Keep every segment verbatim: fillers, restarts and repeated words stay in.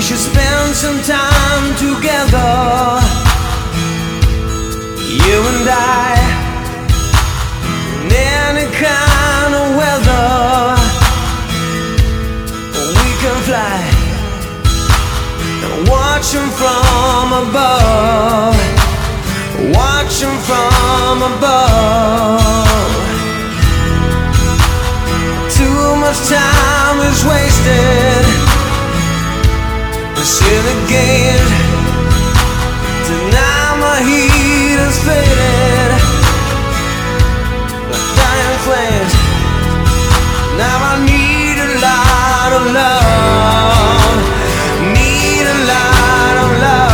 should spend some time together, you and I, in any kind of weather. We can fly and watch them from above, watch them from above. Too much time is wasted. See the gate. Tonight my heat is faded like dying flames. Now I need a lot of love, need a lot of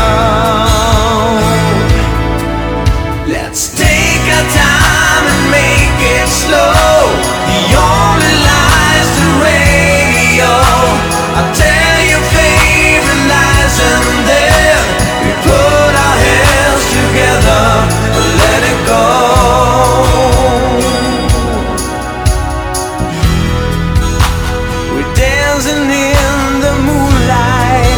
love. Let's take our time and make it slow. The only lies the radio. I'll tell you favorite lies, and then we put our hands together and let it go. We're dancing in the moonlight,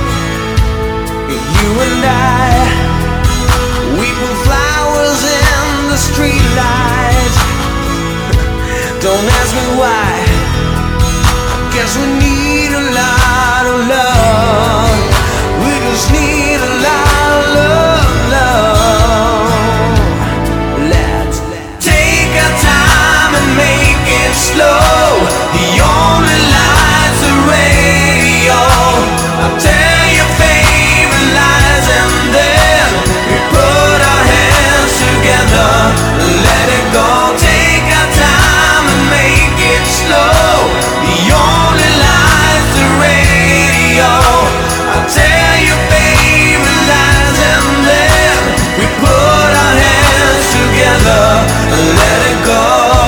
you and I. We put flowers in the streetlights. Don't ask me why. I guess we need a lot of love. We just need a lot of love, love. Let's take our time and make it slow. The only light's the radio. I'll tell your favorite lies, and then we put our hands together and let it go. Take our time and make it slow. The only light's the radio. I'll tell your favorite lies, and then we put our hands together and let it go.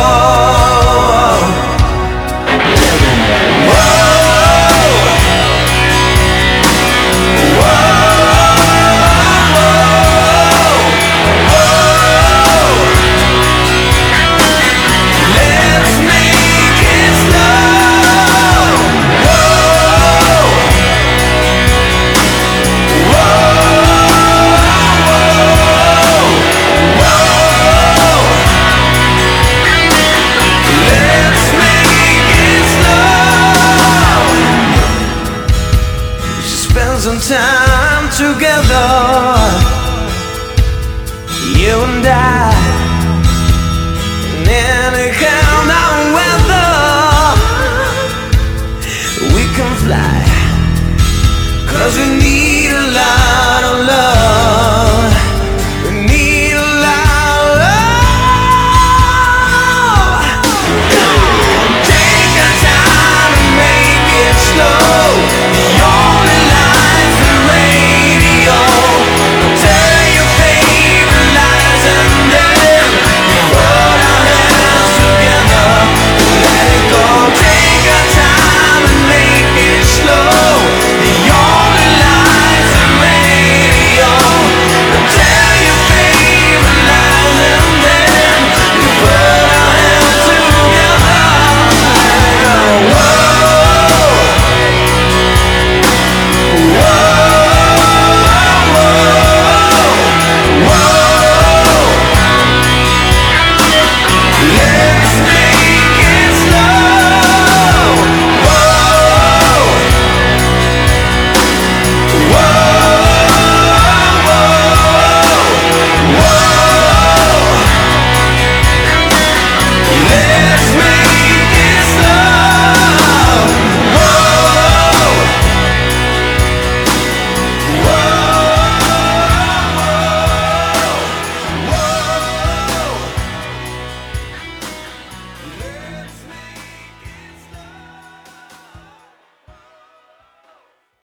Some time together, you and I.